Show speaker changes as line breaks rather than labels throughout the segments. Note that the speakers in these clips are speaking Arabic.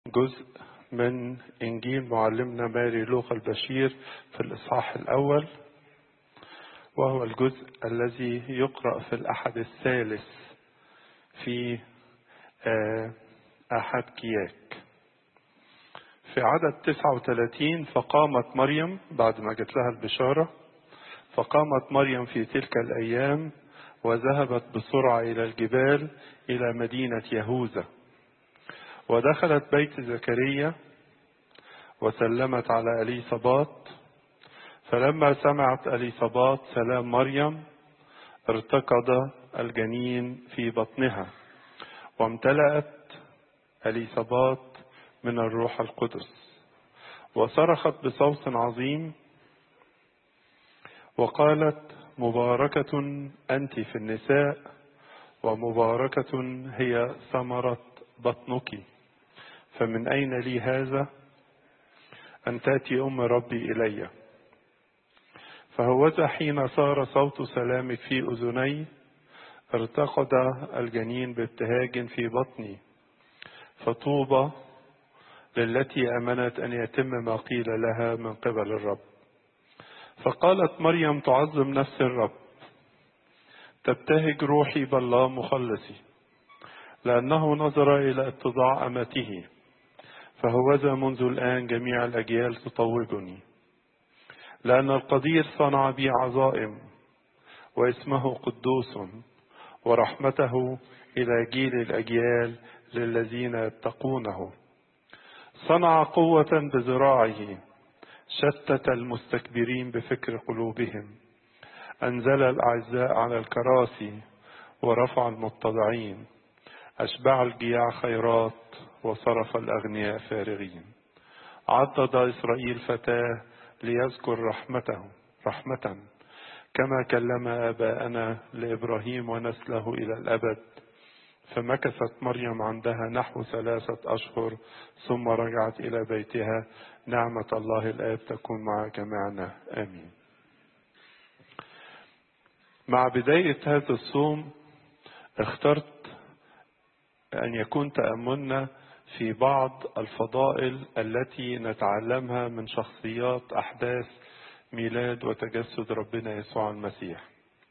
جزء من إنجيل معلمنا ماري لوقا البشير في الإصحاح الأول، وهو الجزء الذي يقرأ في الأحد الثالث في أحد كياك. في عدد 39: فقامت مريم بعد ما جت لها البشارة، فقامت مريم في تلك الأيام وذهبت بسرعة إلى الجبال إلى مدينة يهوذا، ودخلت بيت زكريا وسلمت على إليصابات. فلما سمعت إليصابات سلام مريم ارتقد الجنين في بطنها، وامتلأت إليصابات من الروح القدس، وصرخت بصوت عظيم وقالت: مباركة أنت في النساء، ومباركة هي ثمرة بطنك، فمن أين لي هذا أن تأتي أم ربي إلي؟ فهوذا حين صار صوت سلامك في أذني ارتقد الجنين بابتهاج في بطني، فطوبى للتي أمنت أن يتم ما قيل لها من قبل الرب. فقالت مريم تعظم نفس الرب، تبتهج روحي بالله مخلصي، لأنه نظر إلى اتضاع أمته. فهوذا منذ الآن جميع الأجيال تطوبني، لأن القدير صنع بي عظائم، واسمه قدوس، ورحمته إلى جيل الأجيال للذين يتقونه. صنع قوة بذراعه، شتت المستكبرين بفكر قلوبهم، أنزل الأعزاء على الكراسي ورفع المتضعين، أشبع الجياع خيرات وصرف الأغنياء فارغين. عضد إسرائيل فتاه ليذكر رحمة كما كلم آباءنا لإبراهيم ونسله إلى الأبد. فمكثت مريم عندها نحو 3 أشهر، ثم رجعت إلى بيتها. نعمة الله الآب تكون مع جميعنا، آمين. مع بداية هذا الصوم اخترت أن يكون تأملنا في بعض الفضائل التي نتعلمها من شخصيات أحداث ميلاد وتجسد ربنا يسوع المسيح.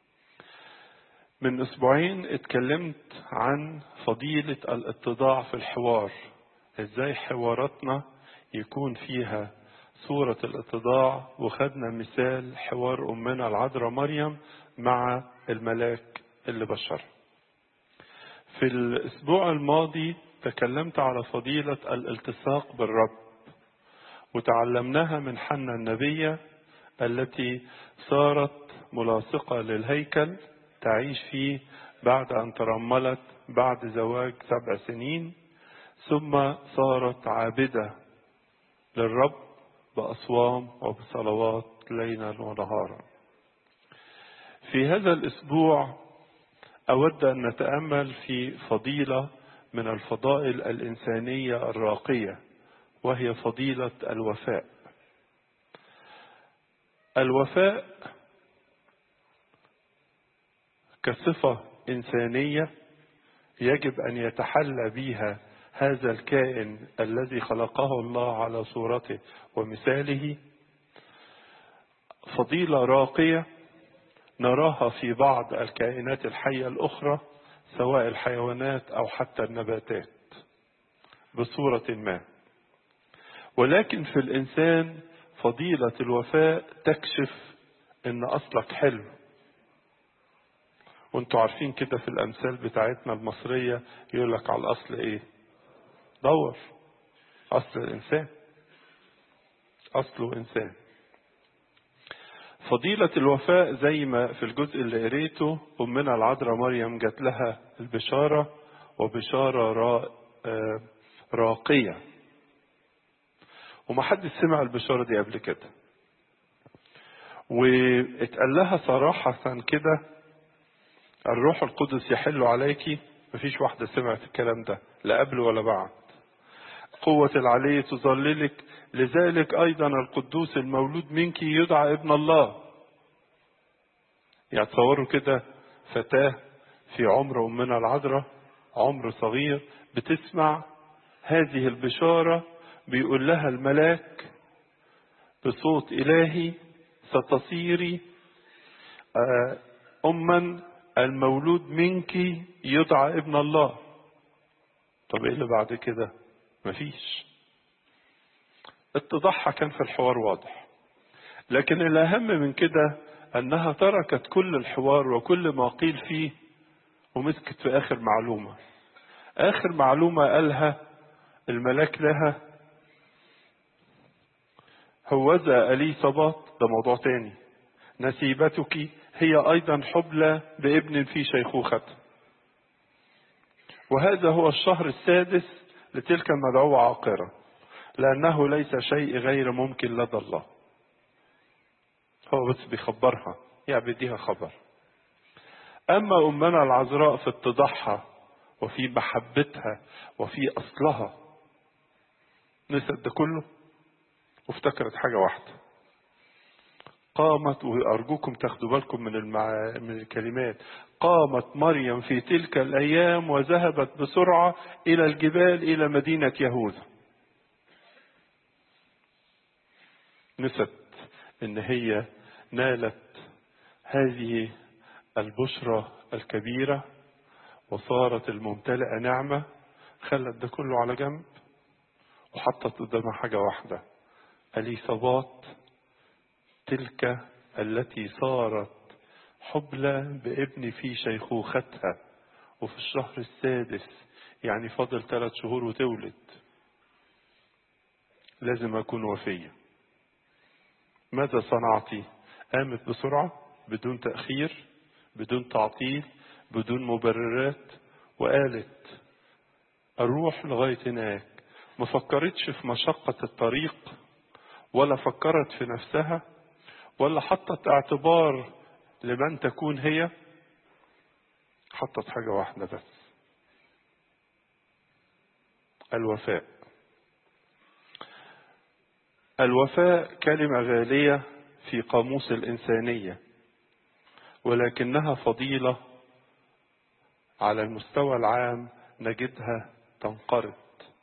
من أسبوعين اتكلمت عن فضيلة الاتضاع في الحوار، ازاي حواراتنا يكون فيها صورة الاتضاع، وخدنا مثال حوار أمنا العذراء مريم مع الملاك اللي بشر. في الأسبوع الماضي تكلمت على فضيلة الالتصاق بالرب، وتعلمناها من حنا النبية التي صارت ملاصقة للهيكل تعيش فيه بعد أن ترملت بعد زواج 7 سنين، ثم صارت عابدة للرب بأصوام وبصلوات ليلا ونهارا. في هذا الأسبوع أود أن نتأمل في فضيلة من الفضائل الإنسانية الراقية، وهي فضيلة الوفاء. الوفاء كصفة إنسانية يجب أن يتحلى بها هذا الكائن الذي خلقه الله على صورته ومثاله. فضيلة راقية نراها في بعض الكائنات الحية الأخرى، سواء الحيوانات أو حتى النباتات بصورة ما. ولكن في الإنسان فضيلة الوفاء تكشف إن أصلك حلو. وانتوا عارفين كده في الأمثال بتاعتنا المصرية يقولك على الأصل إيه؟ دور. أصل الإنسان أصله إنسان. فضيلة الوفاء زي ما في الجزء اللي قريته، أمنا العذراء مريم جات لها البشارة، وبشارة راقية، ومحدش سمع البشارة دي قبل كده. واتقال لها صراحة كده: الروح القدس يحل عليكي. مفيش واحدة سمعت الكلام ده لا قبل ولا بعد. قوة العلي تظللك، لذلك أيضا القدوس المولود منك يدعى ابن الله. يعني تصوروا كده فتاة في عمر أمنا العذراء، عمر صغير، بتسمع هذه البشارة بيقول لها الملاك بصوت إلهي: ستصيري أما، المولود منك يدعى ابن الله. طب ايه اللي بعد كده؟ مفيش. اتضاحها كان في الحوار واضح، لكن الأهم من كده أنها تركت كل الحوار وكل ما قيل فيه ومسكت في آخر معلومة. آخر معلومة قالها الملاك لها: هوذا إليصابات، ده موضوع تاني، نسيبتك هي أيضا حبلى بابن في شيخوخته، وهذا هو الشهر السادس لتلك المدعوة عاقرة، لأنه ليس شيء غير ممكن لدى الله. هو بس بيخبرها، يعني بيديها خبر. أما أمنا العذراء في اتضاحها وفي محبتها وفي أصلها نسيت ده كله وافتكرت حاجة واحدة. قامت، وأرجوكم تاخدوا بالكم من الكلمات، قامت مريم في تلك الأيام وذهبت بسرعة إلى الجبال إلى مدينة يهوذا. نسيت إن هي نالت هذه البشرى الكبيرة وصارت الممتلئة نعمة. خلت ده كله على جنب وحطت قدامها حاجة واحدة: إليصابات تلك التي صارت حبلى بابن في شيخوختها، وفي الشهر السادس، يعني فاضل 3 شهور وتولد. لازم أكون وفية. ماذا صنعتي؟ قامت بسرعة بدون تأخير بدون تعطيل بدون مبررات، وقالت أروح لغاية هناك. ما فكرتش في مشقة الطريق، ولا فكرت في نفسها، ولا حطت اعتبار لمن تكون هي. حطت حاجة واحدة بس: الوفاء. الوفاء كلمة غالية في قاموس الإنسانية، ولكنها فضيلة على المستوى العام نجدها تنقرض.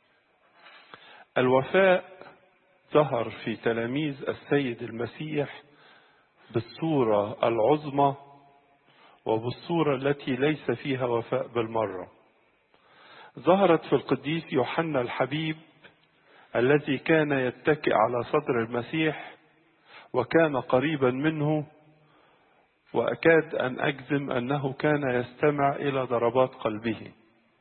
الوفاء ظهر في تلاميذ السيد المسيح بالصورة العظمى وبالصورة التي ليس فيها وفاء بالمرة. ظهرت في القديس يوحنا الحبيب الذي كان يتكئ على صدر المسيح وكان قريبا منه، وأكاد أن أجزم أنه كان يستمع إلى ضربات قلبه.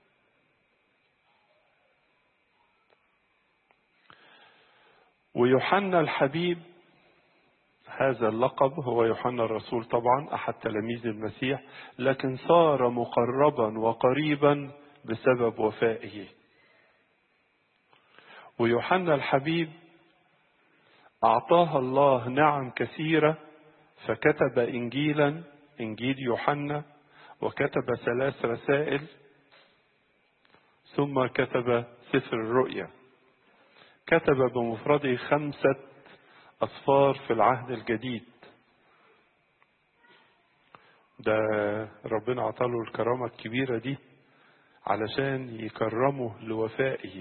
ويوحنا الحبيب، هذا اللقب هو يوحنا الرسول طبعا أحد تلاميذ المسيح، لكن صار مقربا وقريبا بسبب وفائه. ويوحنا الحبيب أعطاها الله نعم كثيرة، فكتب إنجيلا، إنجيل يوحنا، وكتب 3 رسائل، ثم كتب سفر الرؤيا. كتب بمفرده 5 أسفار في العهد الجديد. ده ربنا عطاله الكرامة الكبيرة دي علشان يكرمه لوفائه.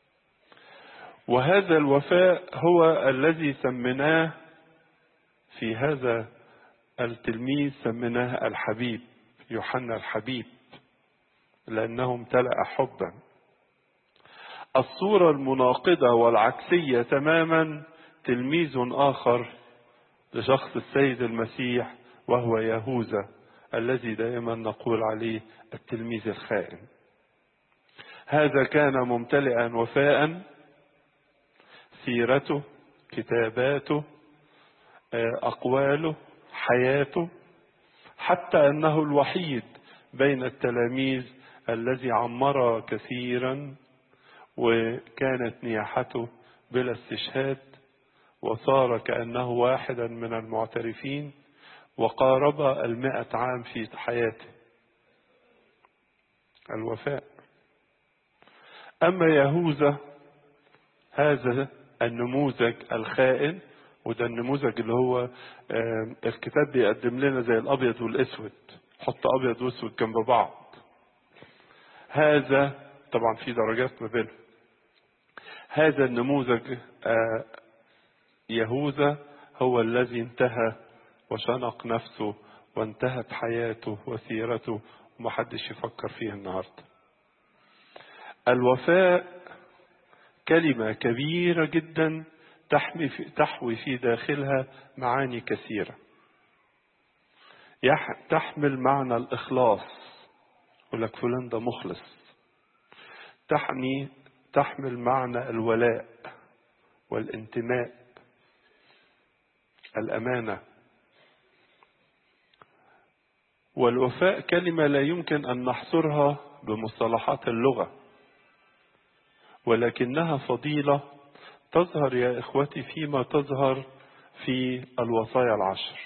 وهذا الوفاء هو الذي سميناه في هذا التلميذ، سميناه الحبيب، يوحنا الحبيب، لأنه امتلأ حبا. الصورة المناقضة والعكسية تماما تلميذ آخر لشخص السيد المسيح، وهو يهوذا الذي دائما نقول عليه التلميذ الخائن. هذا كان ممتلئا وفاء، سيرته، كتاباته، أقواله، حياته، حتى أنه الوحيد بين التلاميذ الذي عمر كثيرا، وكانت نياحته بلا استشهاد، وصار كأنه واحدا من المعترفين، وقارب 100 عام في حياته. الوفاء. أما يهوذا، هذا النموذج الخائن، وده النموذج اللي هو الكتاب بيقدم لنا زي الأبيض والأسود، حط أبيض وأسود جنب بعض. هذا طبعا في درجات ما بينهم. هذا النموذج يهوذا هو الذي انتهى وشنق نفسه وانتهت حياته وسيرته ومحدش يفكر فيه النهارده. الوفاء كلمة كبيرة جدا تحوي في داخلها معاني كثيرة. تحمل معنى الإخلاص، يقول لك فلان ده مخلص. تحمل معنى الولاء والانتماء، الأمانة. والوفاء كلمة لا يمكن أن نحصرها بمصطلحات اللغة، ولكنها فضيلة تظهر يا إخوتي فيما تظهر في الوصايا العشر.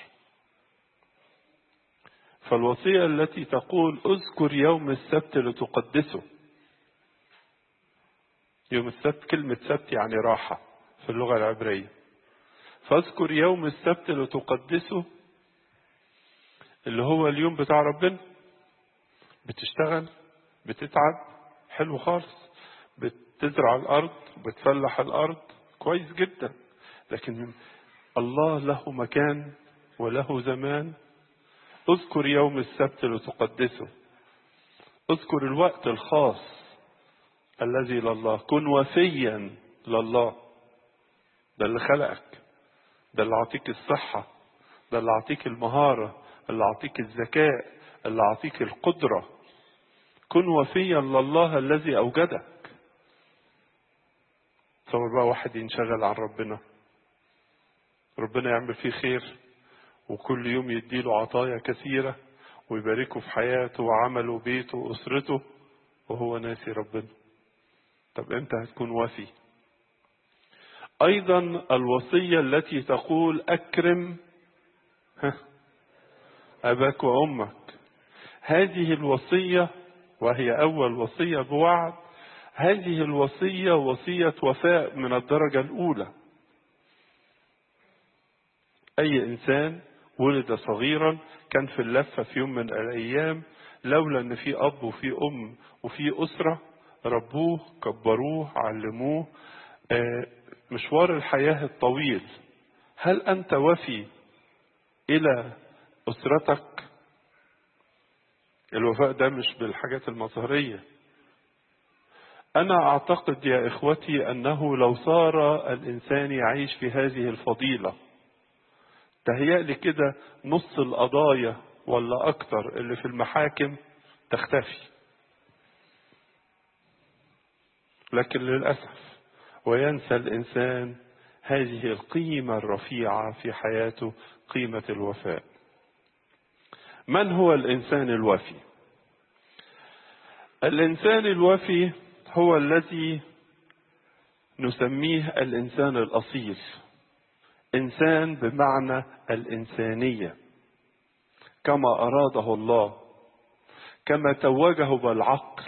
فالوصية التي تقول اذكر يوم السبت لتقدسه. يوم السبت، كلمة سبت يعني راحة في اللغة العبرية. فاذكر يوم السبت لتقدسه، اللي هو اليوم بتاع ربنا. بتشتغل، بتتعب، حلو خالص، بتزرع الأرض، بتفلح الأرض، كويس جدا. لكن الله له مكان وله زمان. اذكر يوم السبت لتقدسه. اذكر الوقت الخاص الذي لله. كن وفيا لله. ده اللي خلقك، ده اللي عطيك الصحة، ده اللي عطيك المهارة، اللي عطيك الذكاء، اللي عطيك القدرة. كن وفيا لله الذي أوجدك. تصور بقى واحد ينشغل عن ربنا يعمل فيه خير، وكل يوم يديله عطايا كثيرة ويباركه في حياته وعمله وبيته وأسرته، وهو ناسي ربنا. طب امتى هتكون وفي؟ أيضا الوصية التي تقول أكرم أباك وأمك. هذه الوصية، وهي أول وصية بوعد، هذه الوصية وصية وفاء من الدرجة الأولى. أي إنسان ولد صغيرا كان في اللفة في يوم من الأيام، لولا أن في أب وفي أم وفي أسرة ربوه، كبروه، علموه مشوار الحياة الطويل. هل أنت وفي إلى أسرتك؟ الوفاء ده مش بالحاجات المظهرية. أنا أعتقد يا إخوتي أنه لو صار الإنسان يعيش في هذه الفضيلة، تهيألي كده نص القضايا ولا أكتر اللي في المحاكم تختفي. لكن للأسف وينسى الإنسان هذه القيمة الرفيعة في حياته، قيمة الوفاء. من هو الإنسان الوفي؟ الإنسان الوفي هو الذي نسميه الإنسان الأصيل. إنسان بمعنى الإنسانية كما أراده الله، كما توجه بالعقل،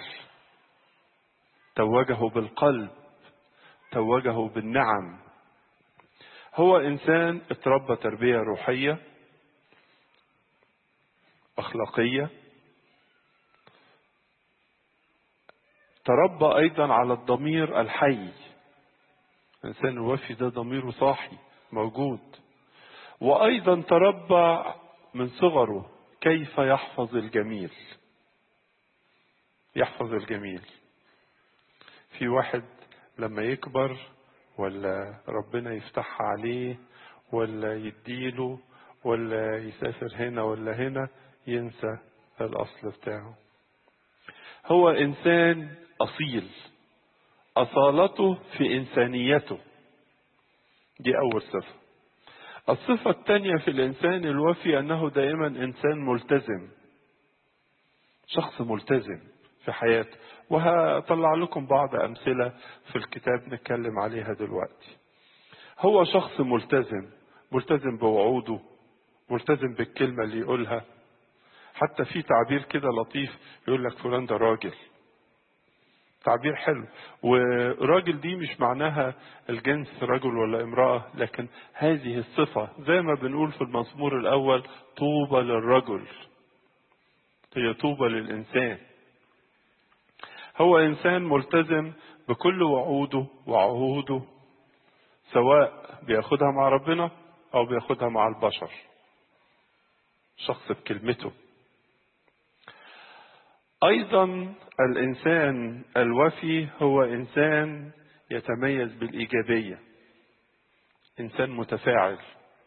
توجه بالقلب، توجه بالنعم. هو إنسان اتربى تربية روحية أخلاقية، تربى أيضا على الضمير الحي. الإنسان الوفي ده ضميره صاحي موجود. وأيضا تربى من صغره كيف يحفظ الجميل. يحفظ الجميل. في واحد لما يكبر ولا ربنا يفتح عليه ولا يديله ولا يسافر هنا ولا هنا ينسى الأصل بتاعه. هو إنسان أصيل، أصالته في إنسانيته. دي أول صفة. الصفة الثانية في الإنسان الوفي أنه دائما إنسان ملتزم، شخص ملتزم في حياته. وهطلع لكم بعض أمثلة في الكتاب نتكلم عليها دلوقتي. هو شخص ملتزم، ملتزم بوعوده، ملتزم بالكلمة اللي يقولها. حتى في تعبير كده لطيف يقول لك فلان ده راجل. تعبير حلو. وراجل دي مش معناها الجنس رجل ولا امرأة، لكن هذه الصفة زي ما بنقول في المزمور الأول طوبى للرجل، هي طوبى للإنسان. هو إنسان ملتزم بكل وعوده وعهوده، سواء بياخدها مع ربنا أو بياخدها مع البشر. شخص بكلمته. أيضا الإنسان الوفي هو إنسان يتميز بالإيجابية، إنسان متفاعل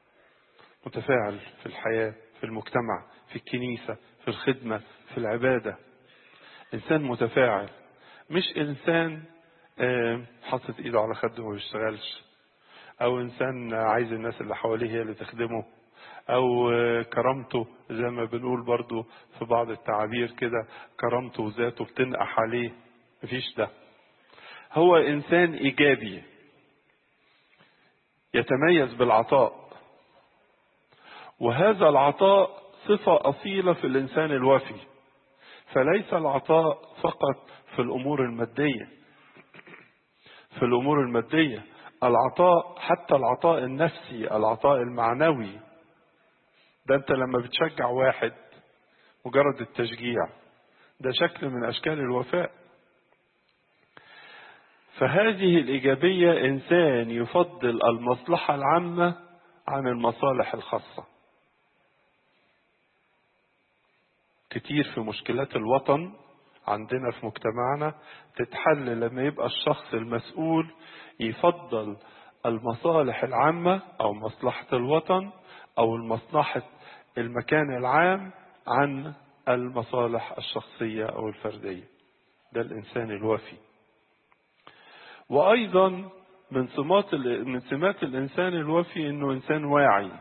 في الحياة، في المجتمع، في الكنيسة، في الخدمة، في العبادة. إنسان متفاعل، مش إنسان حاطط إيده على خده وما بيشتغلش، أو إنسان عايز الناس اللي حواليه هي اللي تخدمه، أو كرامته زي ما بنقول برضو في بعض التعابير كده، كرامته وذاته بتنقح عليه. مفيش ده. هو إنسان إيجابي يتميز بالعطاء، وهذا العطاء صفة أصيلة في الإنسان الوفي. فليس العطاء فقط في الأمور المادية، في الأمور المادية العطاء، حتى العطاء النفسي، العطاء المعنوي. ده أنت لما بتشجع واحد، مجرد التشجيع ده شكل من أشكال الوفاء. فهذه الإيجابية إنسان يفضل المصلحة العامة عن المصالح الخاصة. كتير في مشكلات الوطن عندنا في مجتمعنا تتحل لما يبقى الشخص المسؤول يفضل المصالح العامة أو مصلحة الوطن أو المصلحة المكان العام عن المصالح الشخصية أو الفردية. ده الإنسان الوفي. وأيضا من سمات الإنسان الوفي إنه إنسان واعي،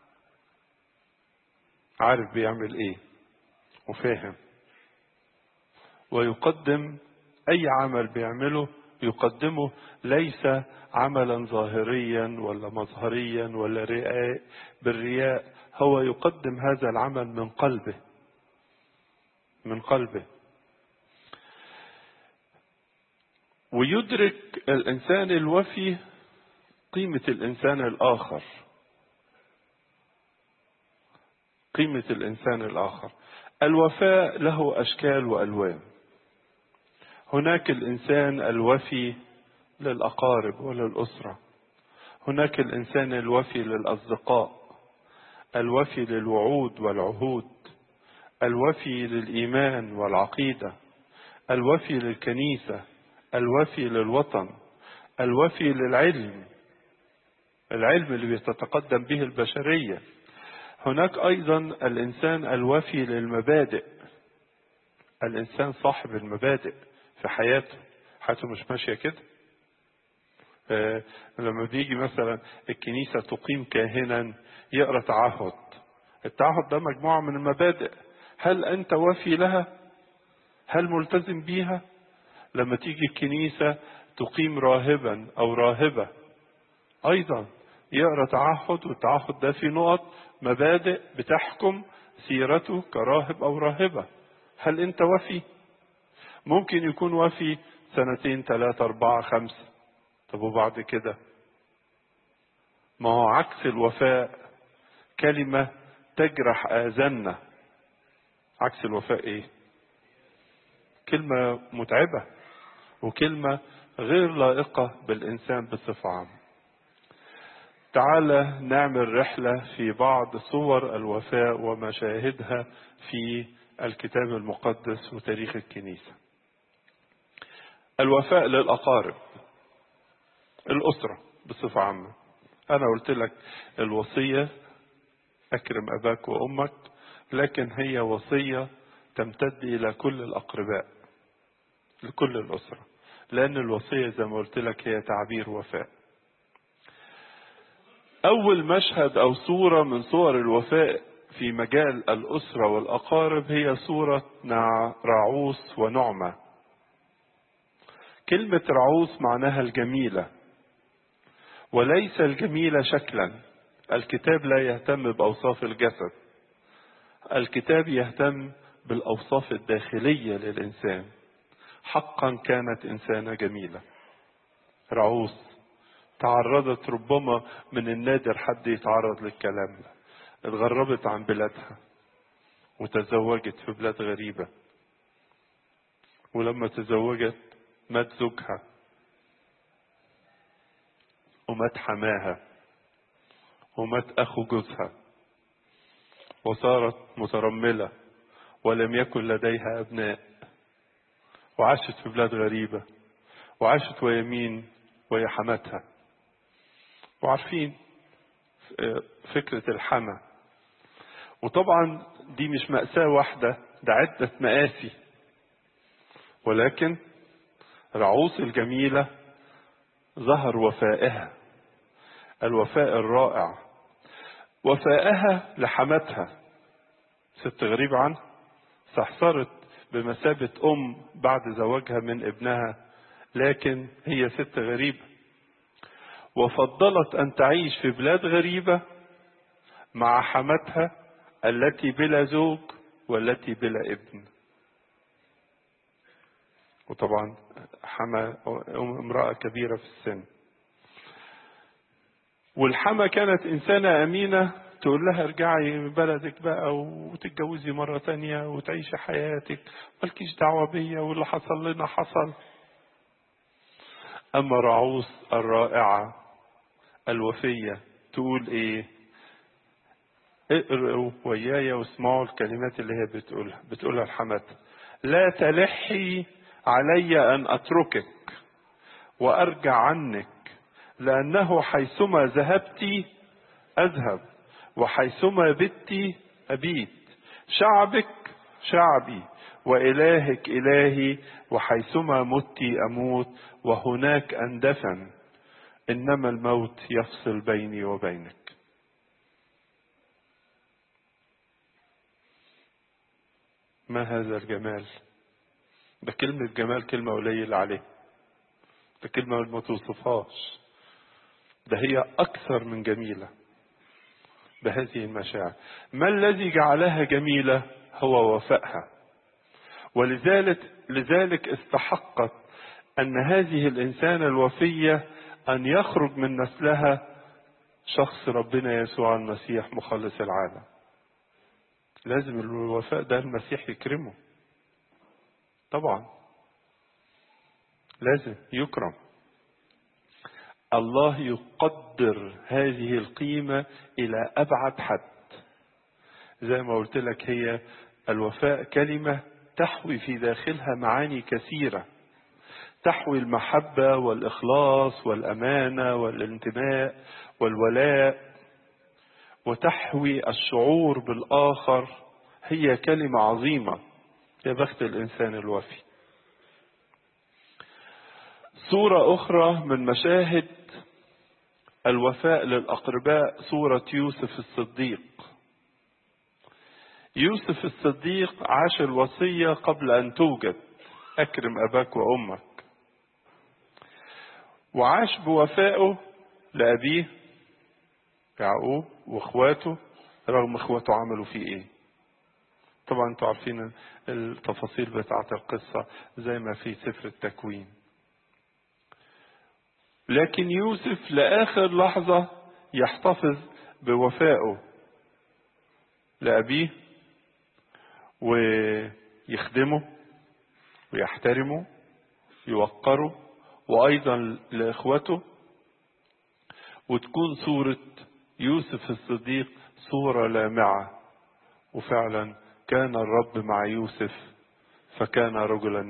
عارف بيعمل إيه وفاهم، ويقدم أي عمل بيعمله يقدمه ليس عملا ظاهريا ولا مظهريا ولا بالرياء. هو يقدم هذا العمل من قلبه، من قلبه. ويدرك الإنسان الوفي قيمة الإنسان الآخر، قيمة الإنسان الآخر. الوفاء له أشكال وألوان. هناك الإنسان الوفي للأقارب وللأسرة، هناك الإنسان الوفي للأصدقاء، الوفي للوعود والعهود، الوفي للإيمان والعقيدة، الوفي للكنيسة، الوفي للوطن، الوفي للعلم، العلم اللي بتتقدم به البشرية. هناك أيضا الإنسان الوفي للمبادئ، الإنسان صاحب المبادئ في حياته، حياته مش ماشية كده. لما بيجي مثلا الكنيسة تقيم كاهنا يقرأ تعهد، التعهد ده مجموعة من المبادئ، هل أنت وفي لها؟ هل ملتزم بيها؟ لما تيجي الكنيسة تقيم راهبا أو راهبة أيضا يقرأ تعهد، والتعهد ده في نقط مبادئ بتحكم سيرته كراهب أو راهبة. هل أنت وفي؟ ممكن يكون وفي 2 3 4 5، طب وبعد كده؟ ما هو عكس الوفاء كلمة تجرح آذاننا. عكس الوفاء ايه؟ كلمة متعبة وكلمة غير لائقة بالإنسان بصفة عامة. تعالى نعمل رحلة في بعض صور الوفاء ومشاهدها في الكتاب المقدس وتاريخ الكنيسة. الوفاء للأقارب، الأسرة بصفة عامة. أنا قلت لك الوصية أكرم أباك وأمك، لكن هي وصية تمتد إلى كل الأقرباء، لكل الأسرة، لأن الوصية زي ما قلت لك هي تعبير وفاء. أول مشهد أو صورة من صور الوفاء في مجال الأسرة والأقارب هي صورة رعوس ونعمة. كلمة رعوس معناها الجميلة، وليس الجميلة شكلا. الكتاب لا يهتم بأوصاف الجسد، الكتاب يهتم بالأوصاف الداخلية للإنسان. حقا كانت إنسانة جميلة رعوس، تعرضت ربما من النادر حد يتعرض للكلام ده، اتغربت عن بلادها وتزوجت في بلاد غريبة، ولما تزوجت مات زوجها ومات حماها ومات أخو جوزها وصارت مترملة ولم يكن لديها أبناء وعاشت في بلاد غريبة وعاشت ويمين ويا حماتها. وعارفين فكرة الحما. وطبعا دي مش مأساة واحدة، ده عدة مآسي. ولكن رعوس الجميلة ظهر وفائها، الوفاء الرائع، وفائها لحماتها، ست غريبة عنها، صحصرت بمثابة بعد زواجها من ابنها، لكن هي ست غريبة وفضلت أن تعيش في بلاد غريبة مع حماتها التي بلا زوج والتي بلا ابن. وطبعا حما امرأة كبيرة في السن، والحما كانت إنسانة أمينة تقول لها ارجعي بلدك بقى وتتجوزي مرة تانية وتعيشي حياتك، مالكيش دعوة بيا واللي حصل لنا حصل. أما رعوس الرائعة الوفية تقول إيه؟ اقرأوا وياي واسمعوا الكلمات اللي هي بتقولها لحماتها: لا تلحي علي أن أتركك وأرجع عنك، لأنه حيثما ذهبت أذهب وحيثما بت أبيت، شعبك شعبي وإلهك إلهي، وحيثما مت أموت وهناك أندفن، إنما الموت يفصل بيني وبينك. ما هذا الجمال! ده كلمة جمال كلمة قليلة عليه، ده كلمة ما توصفهاش، ده هي أكثر من جميلة بهذه المشاعر. ما الذي جعلها جميلة؟ هو وفائها. لذلك استحقت أن هذه الإنسانة الوفية أن يخرج من نسلها شخص ربنا يسوع المسيح مخلص العالم. لازم الوفاء ده المسيح يكرمه، طبعا لازم يكرم. الله يقدر هذه القيمة إلى أبعد حد. زي ما قلت لك، هي الوفاء كلمة تحوي في داخلها معاني كثيرة، تحوي المحبة والإخلاص والأمانة والانتماء والولاء، وتحوي الشعور بالآخر. هي كلمة عظيمة. يا بخت الإنسان الوفي. صورة أخرى من مشاهد الوفاء للأقرباء صورة يوسف الصديق. يوسف الصديق عاش الوصية قبل أن توجد: أكرم أباك وأمك. وعاش بوفائه لأبيه يعقوب وإخواته رغم إخواته عملوا فيه إيه. طبعا أنتوا عارفين التفاصيل بتاعة القصة زي ما في سفر التكوين. لكن يوسف لآخر لحظة يحتفظ بوفائه لأبيه ويخدمه ويحترمه يوقره، وأيضا لإخوته. وتكون صورة يوسف الصديق صورة لامعة. وفعلا كان الرب مع يوسف فكان رجلا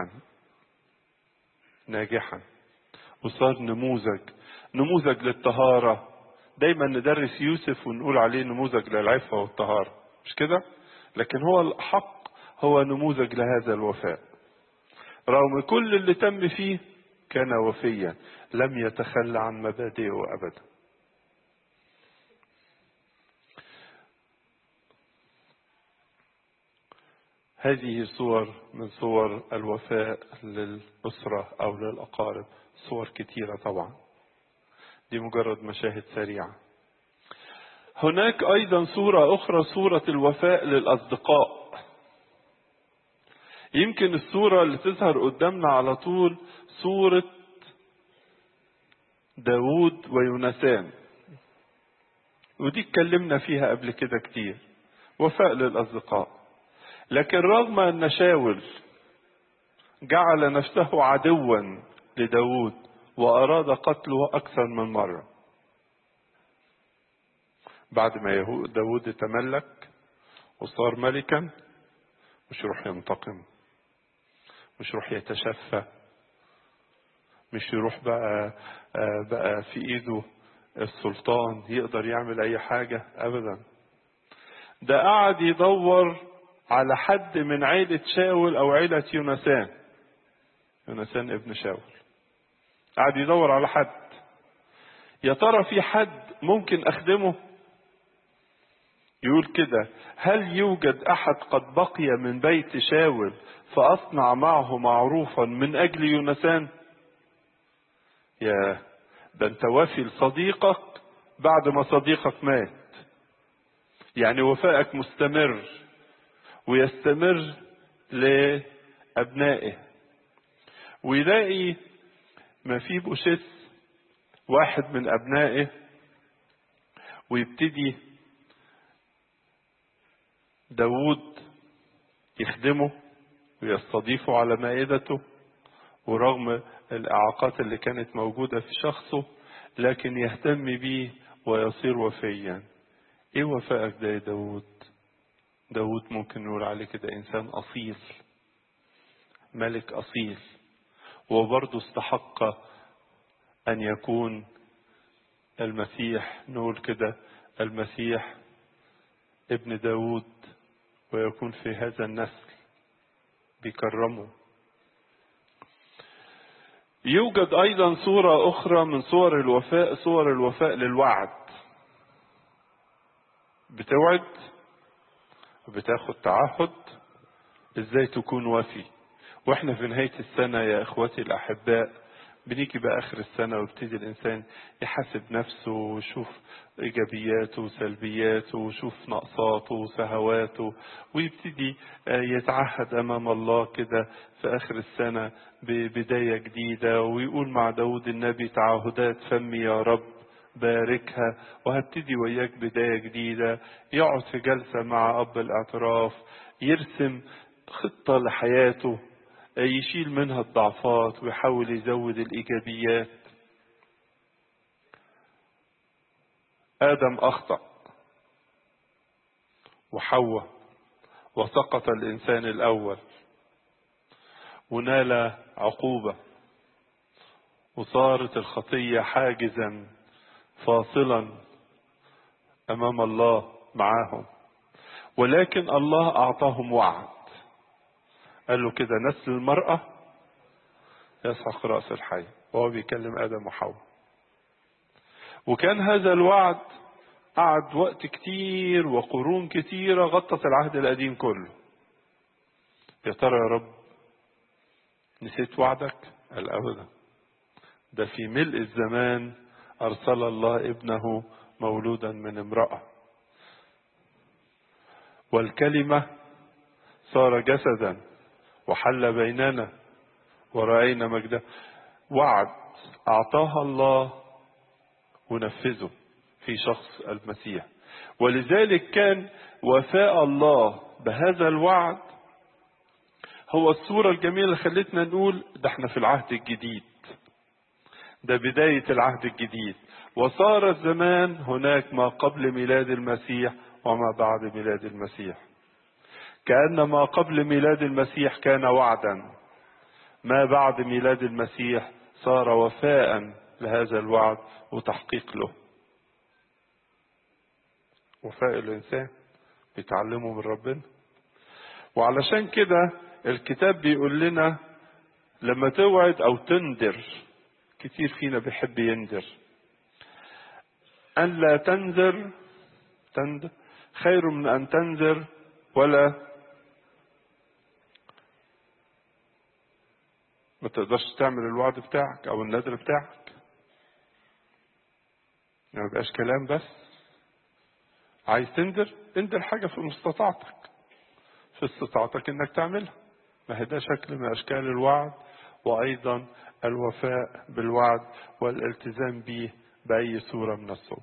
ناجحا وصار نموذج للطهارة. دايما ندرس يوسف ونقول عليه نموذج للعفة والطهارة، مش كده؟ لكن هو الحق هو نموذج لهذا الوفاء. رغم كل اللي تم فيه كان وفيا، لم يتخلى عن مبادئه أبدا. هذه صور من صور الوفاء للأسرة أو للأقارب، صور كتيرة طبعا، دي مجرد مشاهد سريعة. هناك أيضا صورة أخرى، صورة الوفاء للأصدقاء. يمكن الصورة اللي تظهر قدامنا على طول صورة داود ويونسان، ودي اتكلمنا فيها قبل كده كتير، وفاء للأصدقاء. لكن رغم أن شاول جعل نفسه عدوا لداود وأراد قتله أكثر من مرة. بعد ما داود تملك وصار ملكا، مش يروح ينتقم، مش يروح يتشفى، مش يروح بقى في ايده السلطان يقدر يعمل اي حاجة ابدا. ده قعد يدور على حد من عيلة شاول او عيلة يونسان ابن شاول. قعد يدور على حد، يا ترى في حد ممكن اخدمه؟ يقول كده: هل يوجد احد قد بقي من بيت شاول فاصنع معه معروفا من اجل يونسان؟ يا ده انت وافي لصديقك بعد ما صديقك مات. يعني وفائك مستمر ويستمر لأبنائه. ويلاقي ما في بوشس واحد من أبنائه، ويبتدي داود يخدمه ويستضيفه على مائدته، ورغم الإعاقات اللي كانت موجودة في شخصه لكن يهتم بيه ويصير وفيا. ايه وفائك ده يا داود؟ داود ممكن نقول عليه كده إنسان أصيل، ملك أصيل، وبرضه استحق أن يكون المسيح، نقول كده المسيح ابن داود، ويكون في هذا النسل بيكرمه. يوجد أيضا صورة أخرى من صور الوفاء، صور الوفاء للوعد. بتوعد وبتاخد تعهد، ازاي تكون وفي؟ واحنا في نهاية السنة يا اخواتي الاحباء بنيجي باخر السنة ويبتدي الانسان يحاسب نفسه ويشوف ايجابياته وسلبياته ويشوف نقصاته وسهواته، ويبتدي يتعهد امام الله كده في اخر السنة ببداية جديدة، ويقول مع داود النبي: تعهدات فمي يا رب باركها، وهبتدي وياك بداية جديدة. يقعد في جلسة مع اب الاعتراف يرسم خطة لحياته، يشيل منها الضعفات ويحاول يزود الإيجابيات. آدم أخطأ وحواء وسقط الإنسان الأول ونال عقوبة، وصارت الخطية حاجزا فاصلا أمام الله معاهم. ولكن الله أعطاهم وعد، قال له كده: نسل المرأة يسحق رأس الحي، وهو بيكلم آدم وحواء. وكان هذا الوعد قعد وقت كتير وقرون كتيرة غطت العهد القديم كله. يا ترى يا رب نسيت وعدك؟ قال أبدا، ده في ملء الزمان أرسل الله ابنه مولودا من امرأة، والكلمة صار جسدا وحل بيننا ورأينا مجده. وعد أعطاها الله ونفذه في شخص المسيح. ولذلك كان وفاء الله بهذا الوعد هو الصورة الجميلة اللي خلتنا نقول ده احنا في العهد الجديد، ده بداية العهد الجديد. وصار الزمان هناك ما قبل ميلاد المسيح وما بعد ميلاد المسيح. كأن ما قبل ميلاد المسيح كان وعدا، ما بعد ميلاد المسيح صار وفاء لهذا الوعد وتحقيق له. وفاء الإنسان بيتعلمه من ربنا. وعلشان كده الكتاب بيقول لنا لما توعد أو تنذر، كتير فينا بيحب ينذر، أن لا تنذر خير من أن تنذر ولا ما تقدرش تعمل الوعد بتاعك أو النذر بتاعك. ما يبقاش كلام بس. عايز تنذر، انذر حاجة في مستطاعتك، في استطاعتك انك تعملها. ما هي ده شكل من اشكال الوعد، وايضا الوفاء بالوعد والالتزام به باي صورة من الصور.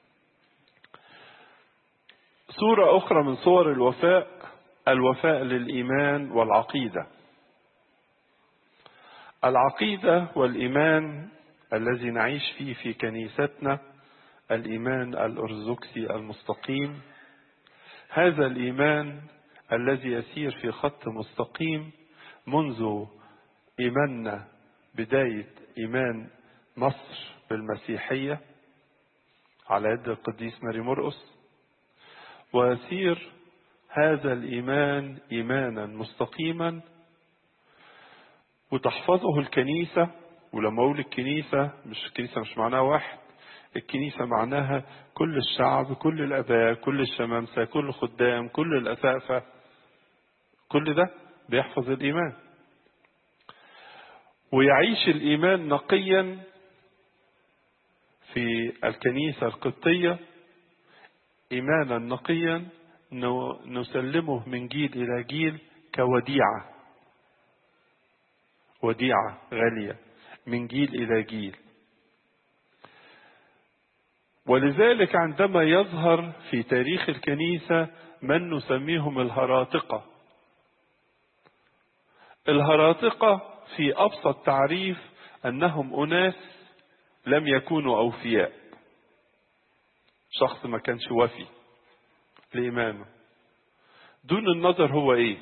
صورة اخرى من صور الوفاء، الوفاء للايمان والعقيدة. العقيدة والايمان الذي نعيش فيه في كنيستنا الإيمان الأرثوذكسي المستقيم. هذا الإيمان الذي يسير في خط مستقيم منذ إيماننا، بداية إيمان مصر بالمسيحية على يد القديس ماري مرقس، ويسير هذا الإيمان إيمانا مستقيما وتحفظه الكنيسة. ولما أقول الكنيسة مش معناها واحد، الكنيسة معناها كل الشعب، كل الآباء، كل الشمامسة، كل الخدام، كل الأساقفة، كل ده بيحفظ الإيمان ويعيش الإيمان نقيا في الكنيسة القبطية، إيمانا نقيا نسلمه من جيل إلى جيل كوديعة، وديعة غالية من جيل إلى جيل. ولذلك عندما يظهر في تاريخ الكنيسة من نسميهم الهراطقة، الهراطقة في أبسط تعريف أنهم أناس لم يكونوا أوفياء، شخص ما كانش وفي لإيمانه، دون النظر هو إيه،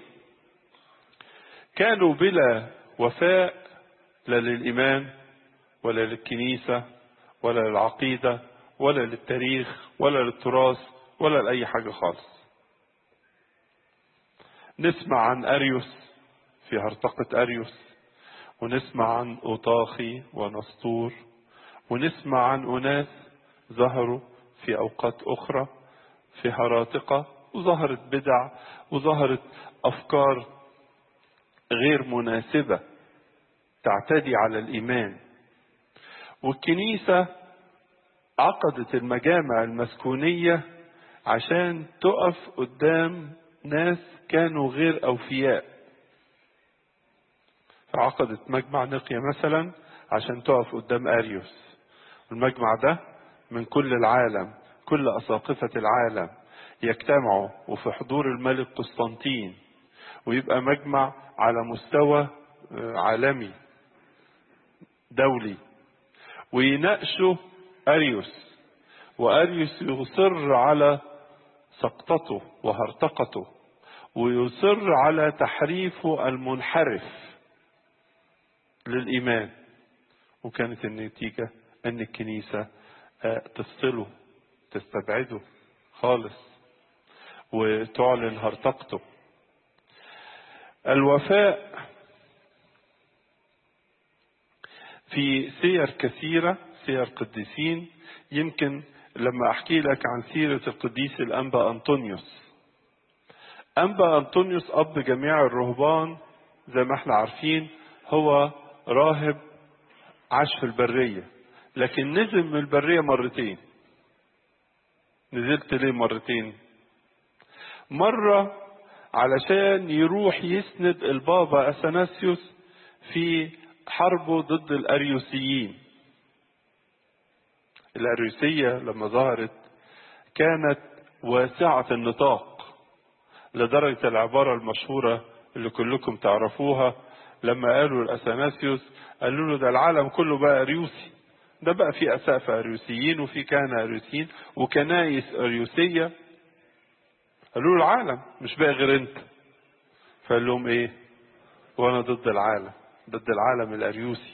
كانوا بلا وفاء لا للإيمان ولا للكنيسة ولا للعقيدة ولا للتاريخ ولا للتراث ولا لأي حاجة خالص. نسمع عن أريوس في هرطقة أريوس، ونسمع عن أوطاخي ونسطور، ونسمع عن أناس ظهروا في أوقات أخرى في هراطقة، وظهرت بدع وظهرت أفكار غير مناسبة تعتدي على الإيمان. والكنيسة عقدت المجامع المسكونية عشان تقف قدام ناس كانوا غير أوفياء، فعقدت مجمع نقية مثلا عشان تقف قدام أريوس. المجمع ده من كل العالم، كل أساقفة العالم يجتمعوا وفي حضور الملك قسطنطين، ويبقى مجمع على مستوى عالمي دولي، ويناقشوا أريوس، وأريوس يصر على سقطته وهرطقته، ويصر على تحريفه المنحرف للإيمان. وكانت النتيجة أن الكنيسة تفصله، تستبعده خالص وتعلن هرطقته. الوفاء في سير كثيرة، سير قديسين. يمكن لما أحكي لك عن سيرة القديس الأنبا أنطونيوس، أنبا أنطونيوس أب جميع الرهبان زي ما احنا عارفين، هو راهب عاش في البرية، لكن نزل من البرية مرتين. نزلت ليه مرتين؟ مرة علشان يروح يسند البابا أثناسيوس في حربه ضد الأريوسيين. الأريوسية لما ظهرت كانت واسعة النطاق، لدرجة العبارة المشهورة اللي كلكم تعرفوها لما قالوا لأثناسيوس، قالوا له ده العالم كله بقى أريوسي، ده بقى في أساقفة أريوسيين وفي كهنة أريوسيين وكنايس أريوسية. قالوا له العالم مش بقى غير انت. فقال لهم ايه؟ وانا ضد العالم، ضد العالم الأريوسي.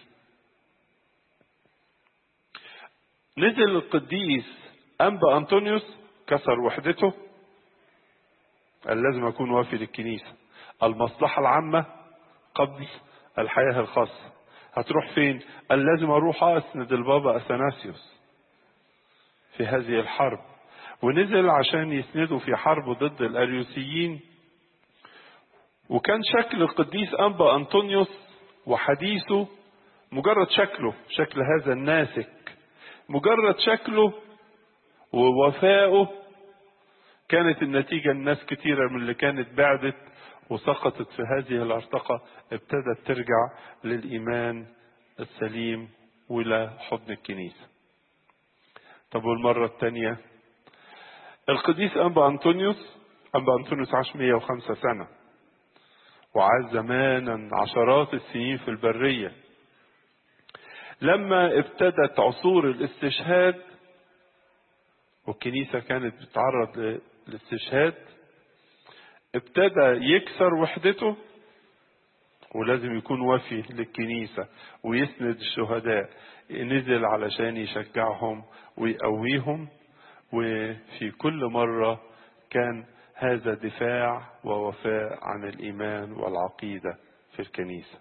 نزل القديس أنبا أنطونيوس كسر وحدته، قال لازم أكون وافي للكنيسة، المصلحة العامة قبل الحياة الخاصة. هتروح فين؟ قال لازم أروح أسند البابا أثناسيوس في هذه الحرب. ونزل عشان يسنده في حرب ضد الأريوسيين. وكان شكل القديس أنبا أنطونيوس وحديثه مجرد شكله، شكل هذا الناسك، مجرد شكله ووفائه، كانت النتيجة الناس كتيرة من اللي كانت بعدت وسقطت في هذه الهرطقة ابتدت ترجع للإيمان السليم وإلى حضن الكنيسة. طب والمرة الثانية القديس أنبا أنطونيوس عاش 105 سنة، وعاش زمانا عشرات السنين في البرية. لما ابتدت عصور الاستشهاد والكنيسة كانت بتتعرض للاستشهاد، ابتدى يكسر وحدته، ولازم يكون وفي للكنيسة ويسند الشهداء. نزل علشان يشجعهم ويقويهم، وفي كل مرة كان هذا دفاع ووفاء عن الإيمان والعقيدة في الكنيسة.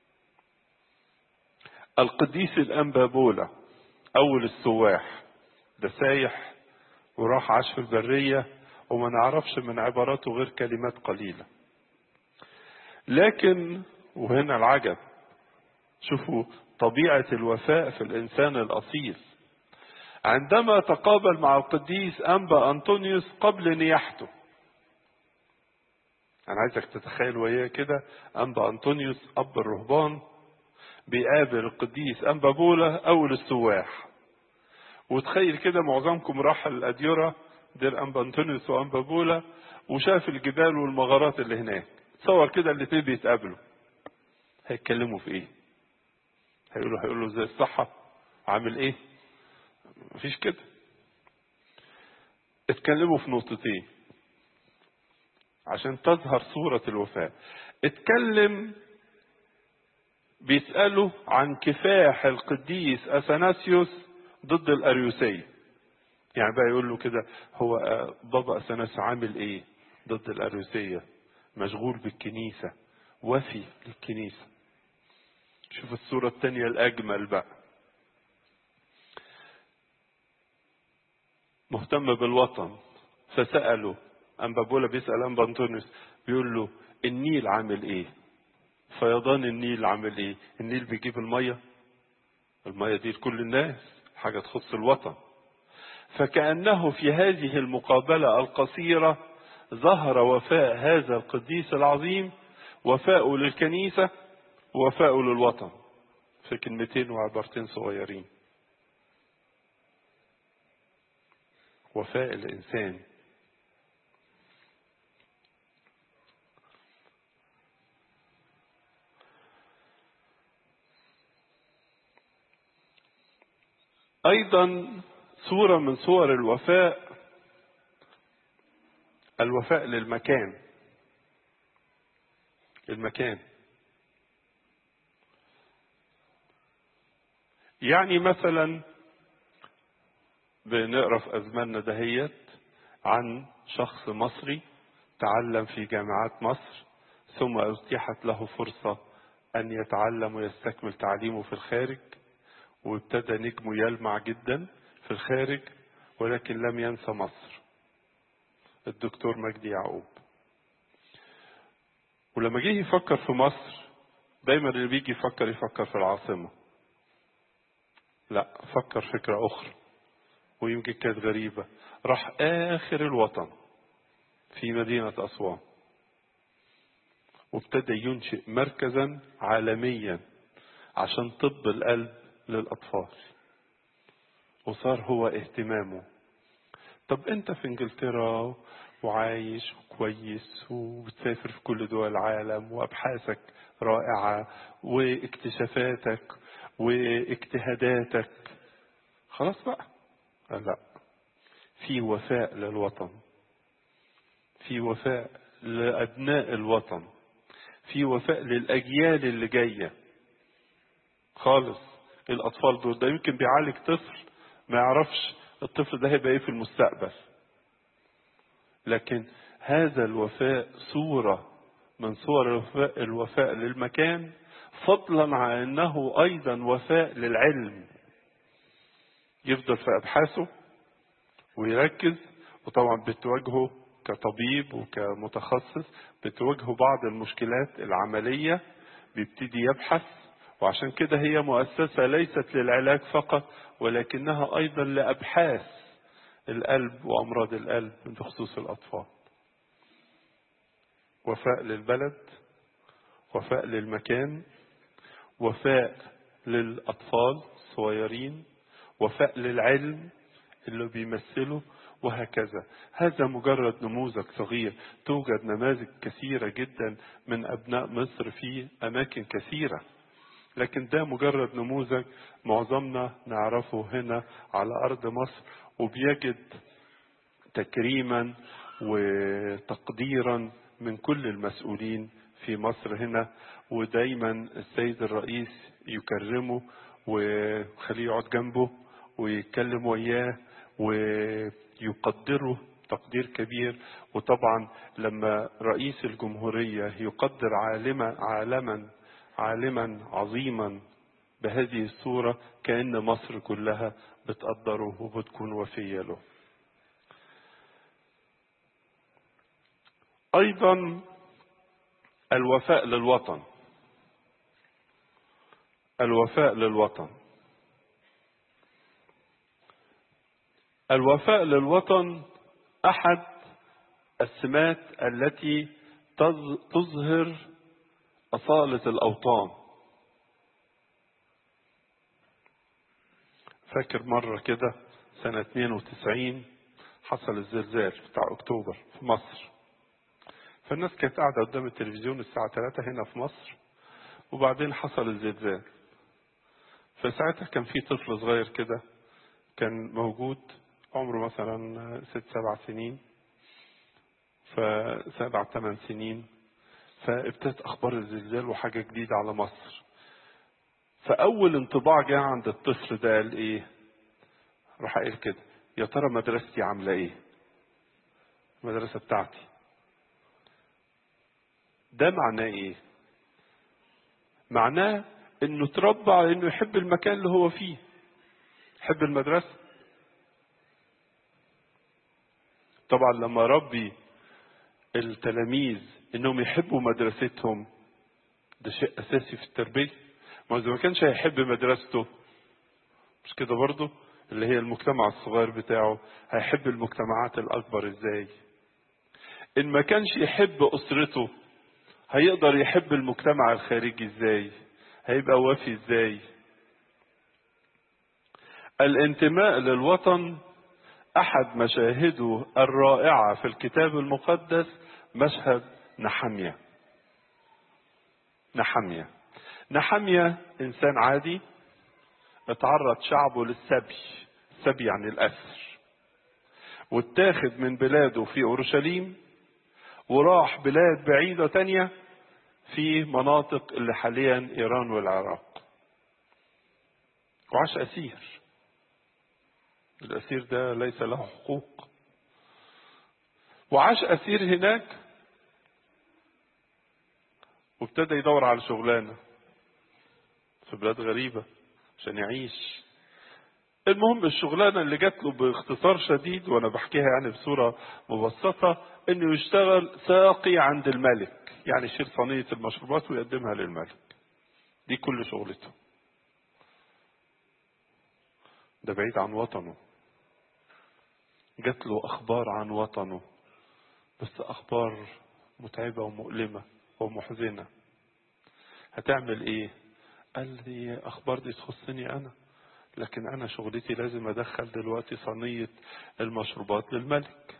القديس الأنبا بولا أول السواح ده سايح وراح عاش في البرية، وما نعرفش من عباراته غير كلمات قليلة. لكن وهنا العجب، شوفوا طبيعة الوفاء في الإنسان الأصيل. عندما تقابل مع القديس أنبا أنطونيوس قبل نياحته، أنا عايزك تتخيل وياه كده، أنبا أنطونيوس أب الرهبان بيقابل القديس أنبا بولا أول السواح. وتخيل كده معظمكم راح الأديرة دير أنبا أنطونيوس وأنبا بولا وشاف الجبال والمغارات اللي هناك. تصور كده الاتنين بيتقابلوا، هيتكلموا في ايه؟ هيقولوا زي الصحة عامل ايه؟ مفيش كده. اتكلموا في نقطتين عشان تظهر صورة الوفاء. اتكلم بيسأله عن كفاح القديس أثناسيوس ضد الأريوسية. يعني بقى يقول له كده، هو بابا أثناسيوس عامل ايه ضد الأريوسية؟ مشغول بالكنيسة، وفي للكنيسة. شوف الصورة التانية الأجمل بقى، مهتم بالوطن. فسأله أنبا بولا، بيسأل أنبا أنطونيوس بيقول له النيل عامل ايه؟ فيضان النيل عامل ايه؟ النيل بيجيب المية دي لكل الناس، حاجة تخص الوطن. فكأنه في هذه المقابلة القصيرة ظهر وفاء هذا القديس العظيم، وفاءه للكنيسة ووفاءه للوطن، في كلمتين وعبارتين صغيرين. وفاء الإنسان. أيضا صورة من صور الوفاء، الوفاء للمكان. المكان يعني مثلا بنقرأ في أزماننا دهيت عن شخص مصري تعلم في جامعات مصر، ثم اتيحت له فرصة أن يتعلم ويستكمل تعليمه في الخارج، وابتدى نجمه يلمع جدا في الخارج، ولكن لم ينسى مصر. الدكتور مجدي يعقوب. ولما جه يفكر في مصر، دايما اللي بيجي يفكر في العاصمة. لا، فكر فكرة أخرى ويمكن كانت غريبة. راح آخر الوطن في مدينة أسوان، وابتدى ينشئ مركزا عالميا عشان طب القلب للأطفال، وصار هو اهتمامه. طب انت في انجلترا وعايش كويس وبتسافر في كل دول العالم وابحاثك رائعة واكتشافاتك واجتهاداتك، خلاص بقى. لا، في وفاء للوطن، في وفاء لأبناء الوطن، في وفاء للأجيال اللي جاية خالص. الأطفال دول، ده يمكن بيعالج طفل ما يعرفش الطفل ده هيبقى ايه في المستقبل، لكن هذا الوفاء صورة من صور الوفاء للمكان، فضلا عن انه ايضا وفاء للعلم. يفضل في ابحاثه ويركز، وطبعا بتواجهه كطبيب وكمتخصص بتواجهه بعض المشكلات العملية، بيبتدي يبحث. وعشان كده هي مؤسسة ليست للعلاج فقط، ولكنها ايضا لابحاث القلب وامراض القلب بخصوص الاطفال. وفاء للبلد، وفاء للمكان، وفاء للاطفال الصغيرين، وفاء للعلم اللي بيمثله، وهكذا. هذا مجرد نموذج صغير، توجد نماذج كثيرة جدا من أبناء مصر في أماكن كثيرة. لكن ده مجرد نموذج معظمنا نعرفه هنا على أرض مصر، وبيجد تكريما وتقديرا من كل المسؤولين في مصر هنا. ودايما السيد الرئيس يكرمه ويخليه يقعد جنبه ويتكلم وياه ويقدره تقدير كبير. وطبعا لما رئيس الجمهورية يقدر عالما عظيما بهذه الصورة، كأن مصر كلها بتقدره وبتكون وفية له. أيضا الوفاء للوطن. الوفاء للوطن. الوفاء للوطن أحد السمات التي تظهر أصالة الأوطان. فاكر مرة كده سنة 92 حصل الزلزال بتاع أكتوبر في مصر، فالناس كانت قاعدة قدام التلفزيون الساعة 3 هنا في مصر، وبعدين حصل الزلزال. فساعتها كان في طفل صغير كده كان موجود عمره مثلا 6-7 سنين، ف7 8 سنين، فابتدت أخبار الزلزال وحاجة جديدة على مصر. فأول انطباع جاء عند الطفل ده قال إيه؟ راح قال كده: يا ترى مدرستي عاملة إيه؟ المدرسة بتاعتي. ده معناه إيه؟ معناه إنه اتربى على إنه يحب المكان اللي هو فيه، يحب المدرسة. طبعا لما ربي التلاميذ إنهم يحبوا مدرستهم، ده شيء أساسي في التربية. ما إذا ما كانش هيحب مدرسته، مش كده برضه، اللي هي المجتمع الصغير بتاعه، هيحب المجتمعات الأكبر إزاي؟ إن ما كانش يحب أسرته، هيقدر يحب المجتمع الخارجي إزاي؟ هيبقى وافي إزاي؟ الانتماء للوطن أحد مشاهده الرائعة في الكتاب المقدس مشهد نحمية. نحمية إنسان عادي اتعرض شعبه للسبي، السبي يعني الأسر، واتاخد من بلاده في أورشليم وراح بلاد بعيدة تانية في مناطق اللي حاليا إيران والعراق، وعاش أسير. الأسير ده ليس له حقوق، وعاش أسير هناك، وابتدى يدور على شغلانة في بلاد غريبة عشان يعيش. المهم الشغلانة اللي جات له باختصار شديد، وانا بحكيها يعني بصورة مبسطة، انه يشتغل ساقي عند الملك، يعني يشيل صينية المشروبات ويقدمها للملك. دي كل شغلته. ده بعيد عن وطنه، جات له اخبار عن وطنه، بس اخبار متعبة ومؤلمة ومحزنة. هتعمل ايه؟ قال لي اخبار دي تخصني انا، لكن انا شغلتي لازم ادخل دلوقتي صينية المشروبات للملك.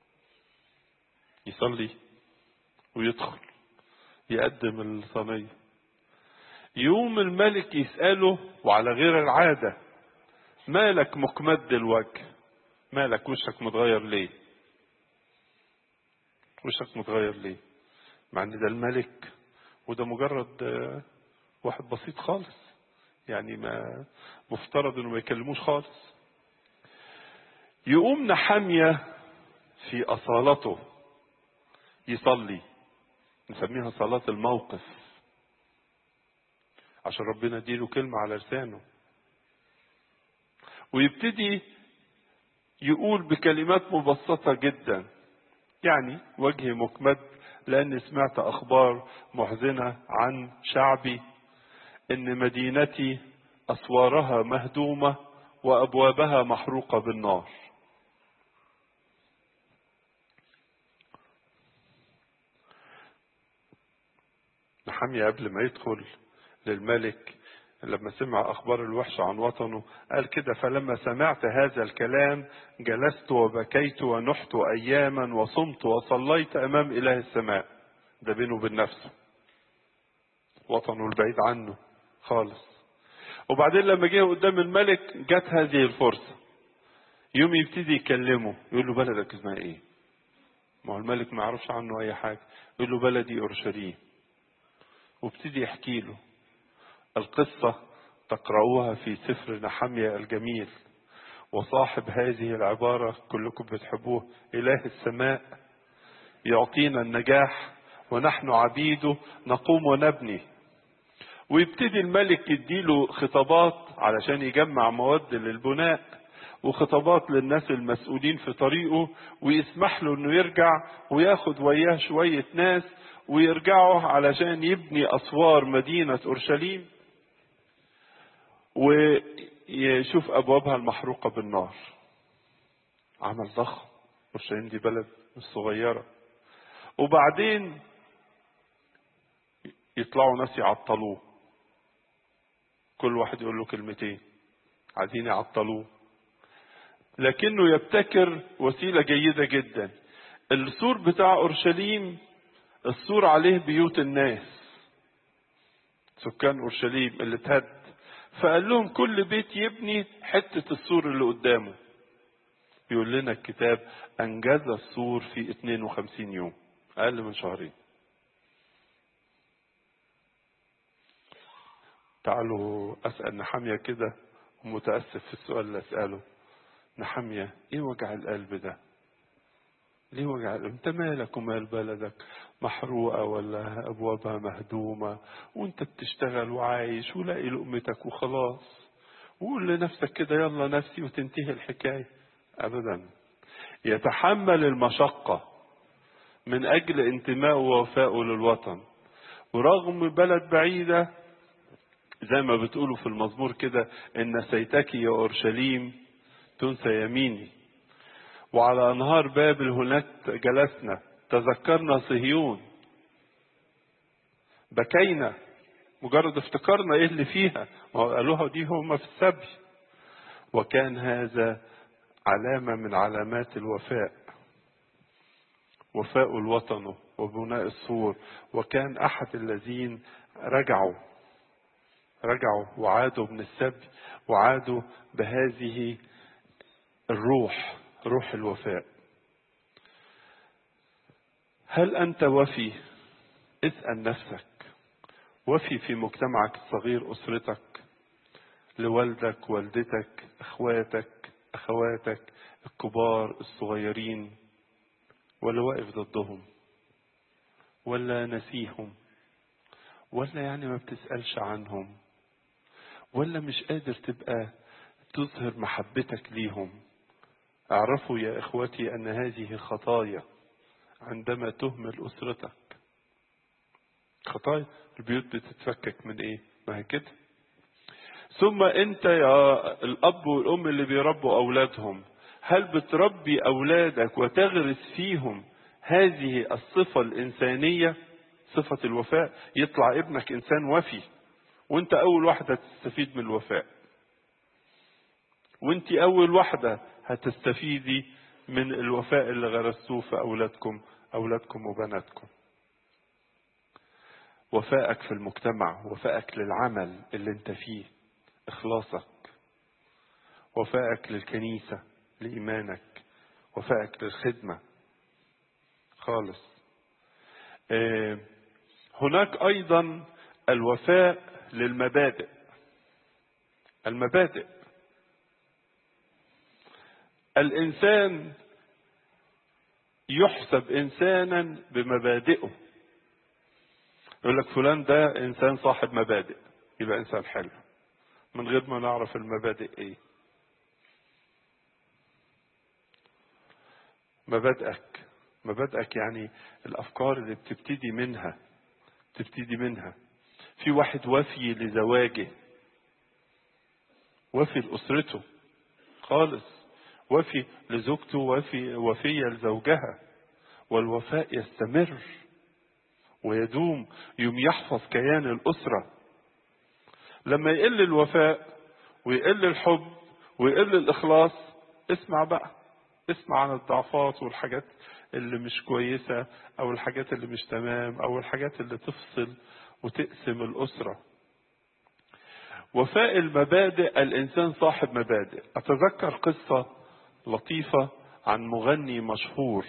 يصلي ويدخل يقدم الصينية. يوم الملك يسأله وعلى غير العادة: مالك مكمد الوجه؟ مالك وشك متغير ليه؟ وشك متغير ليه؟ مع ان ده الملك، وده مجرد واحد بسيط خالص، يعني ما مفترض انه ما يكلموش خالص. يقوم نحمية في أصالته يصلي، نسميها صلاة الموقف، عشان ربنا يديله كلمة على لسانه، ويبتدي يقول بكلمات مبسطة جدا، يعني وجهي مكمد لأني سمعت أخبار محزنة عن شعبي، إن مدينتي أسوارها مهدومة وأبوابها محروقة بالنار. نحمية قبل ما يدخل للملك لما سمع أخبار الوحشة عن وطنه قال كده: فلما سمعت هذا الكلام جلست وبكيت ونحت أياما وصمت وصليت أمام إله السماء. ده بينه وبين نفسه، وطنه البعيد عنه، خالص. وبعدين لما جه قدام الملك جت هذه الفرصة، يوم يبتدي يكلمه يقول له بلدك اسمها ايه؟ ما هو الملك ما يعرفش عنه اي حاجة. يقول له بلدي اورشليم، وابتدي يحكي له القصة. تقرأوها في سفر نحميا الجميل. وصاحب هذه العبارة كلكم بتحبوه: إله السماء يعطينا النجاح ونحن عبيده نقوم ونبني. ويبتدي الملك يديله خطابات علشان يجمع مواد للبناء، وخطابات للناس المسؤولين في طريقه، ويسمح له انه يرجع وياخد وياه شوية ناس ويرجعوا علشان يبني أسوار مدينة أورشليم ويشوف أبوابها المحروقة بالنار. عمل ضخم. أورشليم دي بلد مش صغيرة. وبعدين يطلعوا ناس يعطلوه، كل واحد يقول له كلمتين عايزين يعطلوه، لكنه يبتكر وسيلة جيدة جدا. السور بتاع أورشليم السور عليه بيوت الناس سكان أورشليم اللي اتهد، فقال لهم كل بيت يبني حتة السور اللي قدامه. يقول لنا الكتاب أنجز السور في 52 يوم، أقل من شهرين. تعالوا أسأل نحميا كده، ومتأسف في السؤال اللي أسأله. نحميا إيه وجع القلب ده؟ ليه وجع القلب؟ أنت مالك ومال بلدك محروقة ولا أبوابها مهدومة وأنت بتشتغل وعايش ولاقي لقمتك وخلاص، وقول لنفسك كده يلا نفسي وتنتهي الحكاية. أبدا، يتحمل المشقة من أجل انتمائه ووفائه للوطن، ورغم بلد بعيدة زي ما بتقولوا في المزمور كده: إن نسيتك يا أورشليم تنسى يميني، وعلى أنهار بابل هناك جلسنا، تذكرنا صهيون بكينا. مجرد افتكرنا ايه اللي فيها، وقالوها دي هم في السبي. وكان هذا علامة من علامات الوفاء، وفاء الوطن وبناء السور. وكان أحد الذين رجعوا وعادوا من السبي، وعادوا بهذه الروح، روح الوفاء. هل أنت وفي؟ اسأل نفسك، وفي في مجتمعك الصغير، أسرتك، لوالدك والدتك، أخواتك أخواتك الكبار الصغيرين، ولا واقف ضدهم، ولا نسيهم، ولا يعني ما بتسألش عنهم، ولا مش قادر تبقى تظهر محبتك ليهم؟ اعرفوا يا إخوتي أن هذه خطايا عندما تهمل أسرتك. خطايا البيوت بتتفكك من إيه؟ ما هي كده. ثم أنت يا الأب والأم اللي بيربوا أولادهم، هل بتربي أولادك وتغرس فيهم هذه الصفة الإنسانية، صفة الوفاء؟ يطلع ابنك إنسان وفي، وانت أول واحدة تستفيد من الوفاء، وانت أول واحدة هتستفيدي من الوفاء اللي غرستوه في أولادكم وبناتكم. وفائك في المجتمع، وفائك للعمل اللي انت فيه، إخلاصك، وفائك للكنيسة، لإيمانك، وفائك للخدمة خالص. هناك أيضا الوفاء للمبادئ. المبادئ، الإنسان يحسب إنسانا بمبادئه. يقول لك فلان ده إنسان صاحب مبادئ، يبقى إنسان حلو، من غير ما نعرف المبادئ إيه. مبادئك يعني الأفكار اللي بتبتدي منها. في واحد وفي لزواجه، وفي لأسرته خالص، وفي لزوجته، وفية لزوجها. والوفاء يستمر ويدوم، يوم يحفظ كيان الأسرة. لما يقل الوفاء ويقل الحب ويقل الإخلاص، اسمع عن الضعفات والحاجات اللي مش كويسة، أو الحاجات اللي مش تمام، أو الحاجات اللي تفصل وتقسم الأسرة. وفاء المبادئ، الإنسان صاحب مبادئ. أتذكر قصة لطيفة عن مغني مشهور.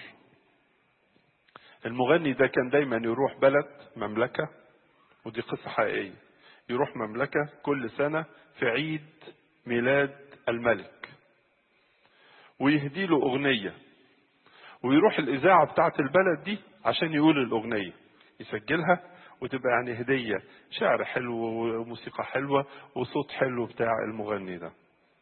المغني ده كان دايما يروح بلد مملكة، ودي قصة حقيقية، يروح مملكة كل سنة في عيد ميلاد الملك ويهدي له أغنية، ويروح الإذاعة بتاعت البلد دي عشان يقول الأغنية، يسجلها وتبقى يعني هدية، شعر حلو وموسيقى حلوة وصوت حلو بتاع المغني ده.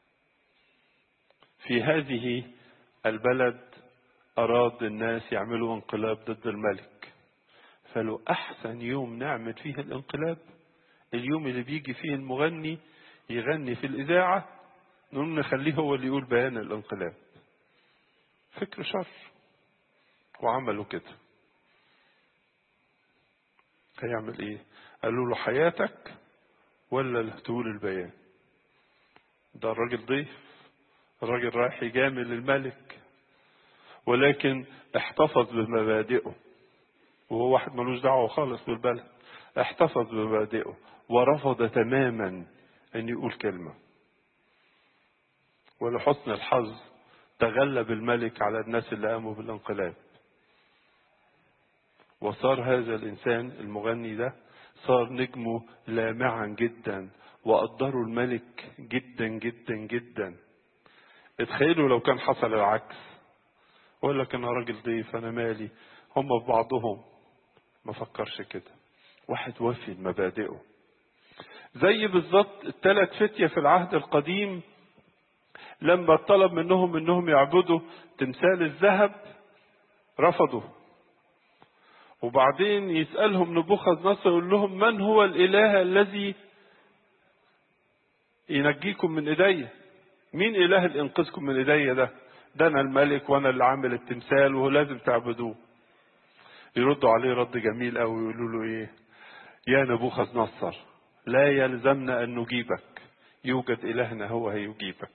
في هذه البلد أراد الناس يعملوا انقلاب ضد الملك، فلو أحسن يوم نعمل فيه الانقلاب اليوم اللي بيجي فيه المغني يغني في الإذاعة، نقوم نخليه هو اللي يقول بيان الانقلاب. فكر شر، وعملوا كده. هيعمل ايه؟ قالوا له حياتك ولا اللي هتقول البيان؟ ده الراجل ضيف، الراجل رايح يجامل الملك، ولكن احتفظ بمبادئه، وهو واحد ملوش دعوة خالص بالبلد. احتفظ بمبادئه ورفض تماما ان يقول كلمة. ولحسن الحظ تغلب الملك على الناس اللي قاموا بالانقلاب، وصار هذا الإنسان المغني ده صار نجمه لامعا جدا، وقدروا الملك جدا جدا جدا. اتخيلوا لو كان حصل العكس، ولا كان راجل ضيف أنا مالي، هم ببعضهم. ما فكرش كده، واحد وفي مبادئه. زي بالظبط الثلاث فتية في العهد القديم لما طلب منهم انهم يعبدوا تمثال الذهب رفضوا، وبعدين يسألهم نبوخذ نصر يقول لهم من هو الإله الذي ينجيكم من إيديا؟ مين إله اللي ينقذكم من إيديا ده؟ ده أنا الملك وأنا اللي عامل التمثال وهو لازم تعبدوه. يردوا عليه رد جميل قوي، يقولوا له إيه؟ يا نبوخذ نصر لا يلزمنا أن نجيبك، يوجد إلهنا هو هيجيبك.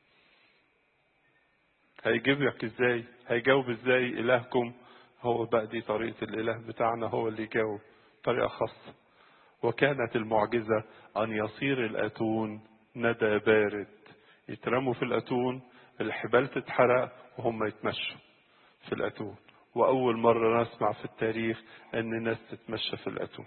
هيجيبك إزاي؟ هيجاوب إزاي إلهكم؟ هو بقى دي طريقة الإله بتاعنا، هو اللي يجاوب طريقة خاصة. وكانت المعجزة أن يصير الأتون ندى بارد، يترموا في الأتون، الحبال تتحرق وهم يتمشوا في الأتون. وأول مرة نسمع في التاريخ أن الناس تتمشى في الأتون.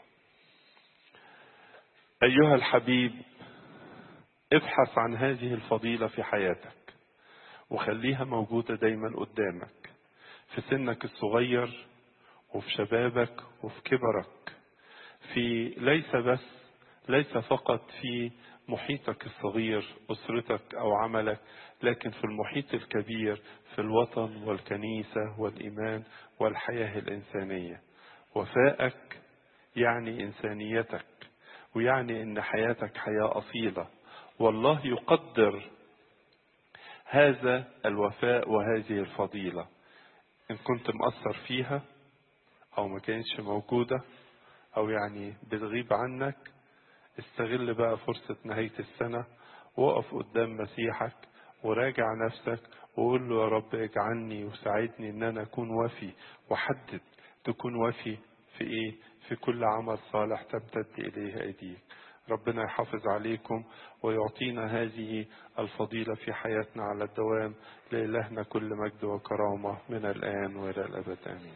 أيها الحبيب، ابحث عن هذه الفضيلة في حياتك وخليها موجودة دايما قدامك، في سنك الصغير وفي شبابك وفي كبرك، في ليس فقط في محيطك الصغير أسرتك أو عملك، لكن في المحيط الكبير، في الوطن والكنيسة والإيمان والحياة الإنسانية. وفائك يعني إنسانيتك، ويعني إن حياتك حياة أصيلة، والله يقدر هذا الوفاء وهذه الفضيلة. إن كنت مقصر فيها أو ما كانتش موجودة أو يعني بتغيب عنك، استغل بقى فرصة نهاية السنة، وقف قدام مسيحك وراجع نفسك وقول له يا رب اجعلني وساعدني ان انا اكون وفي. وحدد تكون وفي في ايه؟ في كل عمل صالح تمتد اليه ايديك. ربنا يحافظ عليكم ويعطينا هذه الفضيلة في حياتنا على الدوام. لإلهنا كل مجد وكرامة من الآن وإلى الأبد آمين.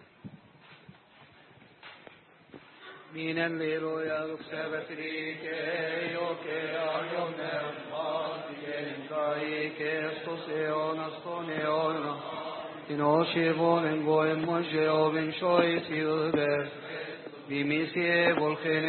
Min en leroja uppsävetrike, joke arjonen, matien kaike, stoseonas toneona, tinoshebonen goen moje oben shois yudbes, dimisie volken